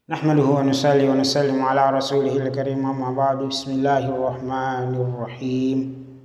نحمده ونصلي ونسلم على رسوله الكريم أما بعد بسم الله الرحمن الرحيم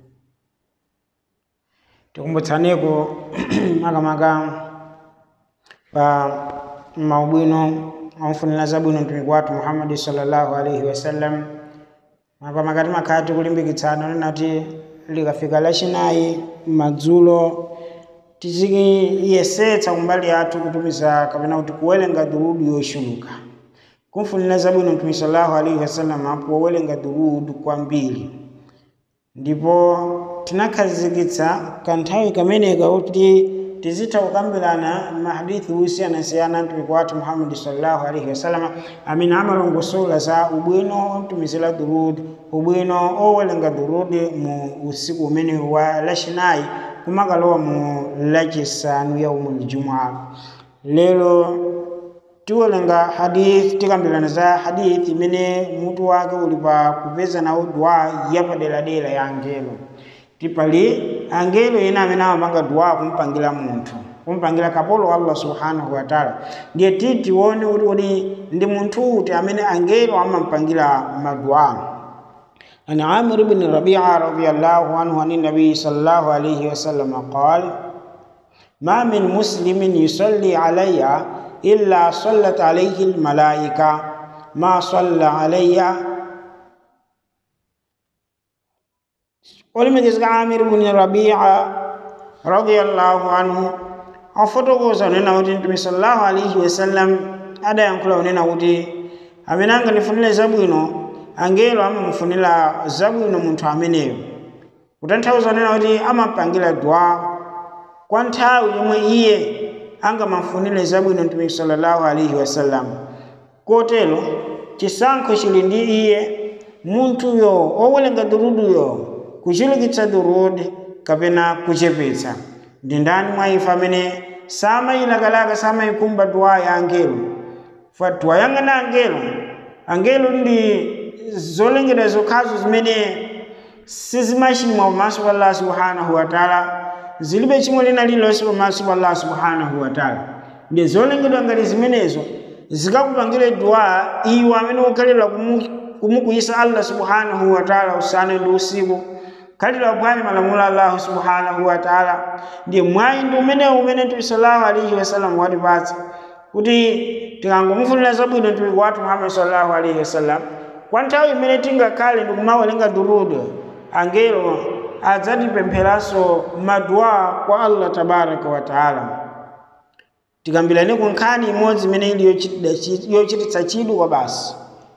tukumbutsaneko makamaka pa maubwino amfunira zabwino mtumiki wathu Muhammad sallallahu alaihi wasallam makamaka timakhati kulimbikitsana nati likafika lachinayi madzulo tizikiyesetsa kumbali yathu kutumiza kapena kuti kuwerenga durudu yochuluka kumfunira zabwino mtumiki sallallahu alaihi wasallam apo werenga durudu kwambiri ndipo tinakhazikitsa kanthawi kameneka kuti tizitha kukambirana mahadithi osiyanasiyana mtumiki wathu Muhammad sallallahu alaihi wasallam amene amalongosola za ubwino otumizira durudu ubwino owerenga durudu mu usiku umene wa lachinayi kumakalowa mu lachisanu yaumul jumu'a. Lero tiwerenga hadith tikambirana za hadith imene mutu wake uli pa kupeza nawo dua yapaderadera ya angelo. Tipali angelo ena amene amapanga dua kumpangira munthu kumpangira kapolo Allah subhanahu wa ta'ala. Ndiye tione kuti ndi munthu uti amene angelo amampangira madua. عن عامر بن ربيعة رضي الله عنه عن النبي صلى الله عليه وسلم قال ما من مسلم يصلي علي إلا صلت عليه الملائكة ما صلى علي. ولمجز عامر بن ربيعة رضي الله عنه afotokoza nena kuti Mtume sallallahu alaihi wasallam adayankhula nena kuti amene anganifunire zabwino angelo amamufunira zabwino munthu ameneyo kutanthauza nena kuti amapangira dua kwa nthawi yomwe iye angamafunire zabwino Mtume sallallahu alaihi wasallam. Kotero chisankho chili ndi iye munthuyo owerenga duruduyo kuchulukitsa durudi kapena kuchepetsa. Ndi ndani mwa ife amene samayilakalaka samayikumba dua ya angelo? Fa dua yang'ana angelo ndi zolengedwa zokhazo zimene sizimachimwa pamaso pa Allah subhanahu wa ta'ala, zilibe chimwe lina lililonse pamaso pa Allah subhanahu wa ta'ala. Ndi zolengedwa ngati zimenezo zikakupangire dua iwe amene ukhalira kumukuyisa Allah subhanahu wa ta'ala usana ndi usiku, khalira bwanji malamulo a Allah subhanahu wa ta'ala. Ndiye mwayi ndi umene Mtume sallallahu alaihi wasallam watipatsa kuti tikangomufunira zabwino mtumiki wathu Muhammad sallallahu alaihi wasallam kwa nthawi imene tingakhale ndi kumawerenga durudu, angelo adzatipempheranso madua kwa Allah tabaraka wa ta'ala. Tikambirane ku nkhani imodzi imene ili yochititsa chidwi kwa basi,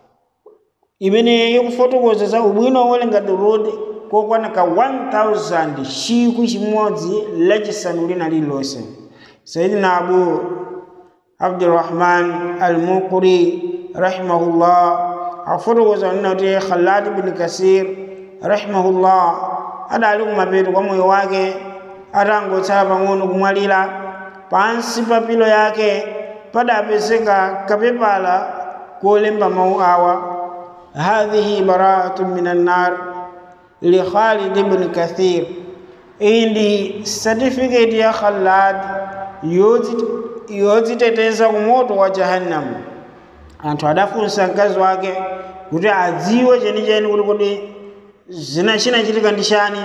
imene yokufotokoza za ubwino owerenga durudu kokwana ka 1000 chikwi chimodzi lachisanu lina lililonse. Sayyidina Abu Abdurrahman al-Muqri rahimahullah afotokoza nena kuti Khalad ibn Kasir rahimahullah adali kumapeto kwa moyo wake atangotsala pang'ono kumwalira, pansi pa pilo yake padapezeka kapepala kolemba mawu awa: hadhihi bara'atun minan nar li Khalid ibn Kathir. Iyi ndi certificate ya Khalad yodziteteza ku moto wa Jahannam. Anthu adafunsa mkazi wake kuti adziwe chenicheni kuti chinachitika ndi chani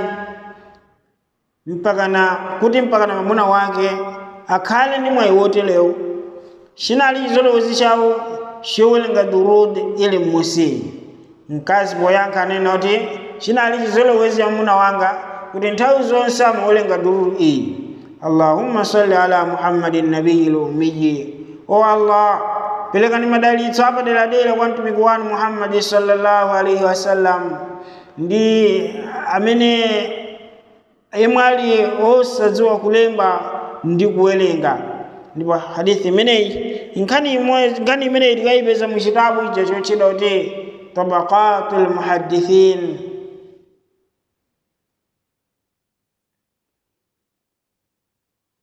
mpakana mwamuna wake akhale ndi mwayi woterewu. Chinali chizolowezi chawo chowerenga durudu ili m'munsi. Mkazi poyankha anena kuti chinali chizolowezi cha mwamuna wanga kuti nthawi zonse amawerenga durudu iyi: Allahumma salli ala Muhammadin nabiyil ummiyi. O Allah, pelekani madalitso apaderadera kwa mtumiki wanu Muhammad sallallahu alaihi wasallam, ndi amene yemwe ali osadziwa kulemba ndi kuwerenga. Ndipo hadithi imeneyi nkhani imeneyi tikayipeza mu chitabu icho chotchedwa kuti Tabaqatul Muhaddithin